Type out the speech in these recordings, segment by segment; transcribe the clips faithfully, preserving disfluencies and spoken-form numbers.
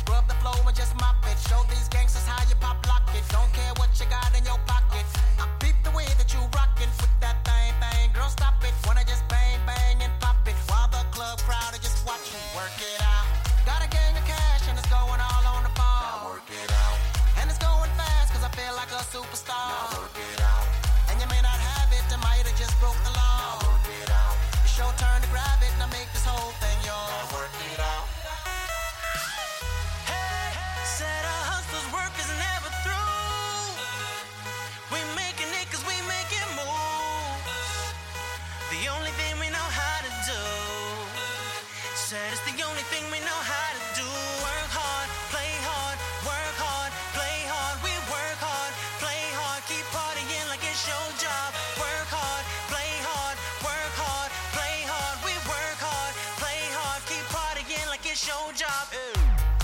Scrub the flow and just mop it. Show these gangsters how you pop lock it. Don't care what you got in your pocket. I peep the way that you rockin' with that thing, thing. Girl, stop it. Wanna just bang, bang and pop it while the club crowd are just watching. Work it out. Got a gang of cash and it's going all on the ball. Now work it out. And it's going fast cause I feel like a superstar. Now work it out. And you may not have it, I might have just broke the law. Now work it out. It's your turn to grab it and I make this whole thing yours. Now work it out. Hey, said our hustlers' work is never through. We making it cause we making moves. The only thing we know how to do. Said it's the only thing we know how to do. Work hard, play hard, work hard, play hard. We work hard, play hard, keep partying like it's your job. Work hard, play hard, work hard, play hard. We work hard, play hard, keep partying like it's your job. Ew.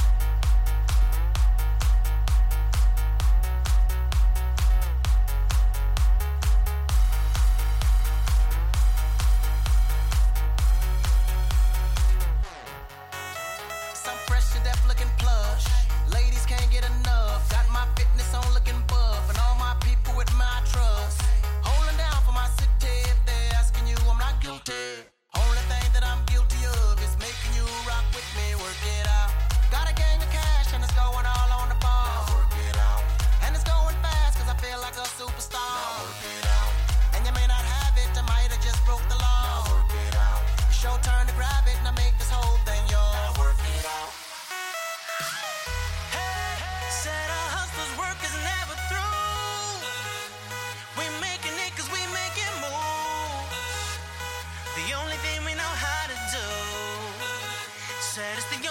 Deaf looking plush. Ladies can't get enough. Got my fitness on looking buff. And all my people with my trust. Holding down for my city. If they're asking you, I'm not guilty. Only thing that I'm guilty of is making you rock with me. Work it out. Got a gang of cash and it's going all on the ball. Now work it out. And it's going fast cause I feel like a superstar. Now work it out. And you may not have it, I might have just broke the law. Now work it out. It's your turn to grab it and I make this whole thing yours. Now work it out. Said our hustlers' work is never through. We making it cause we making moves. The only thing we know how to do. Said it's the